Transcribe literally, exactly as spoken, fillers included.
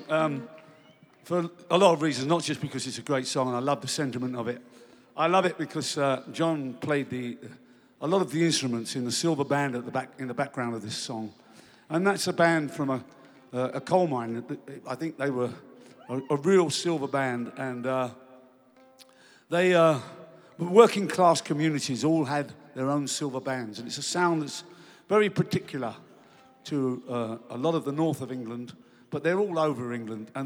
um, for a lot of reasons, not just because it's a great song and I love the sentiment of it. I love it because uh, John played the, a lot of the instruments in the Silver Band at the back, in the background of this song. And that's a band from a, uh, a coal mine. I think they were a, a real silver band, and uh, they, uh, working class communities all had their own silver bands, and it's a sound that's very particular to uh, a lot of the north of England, but they're all over England. And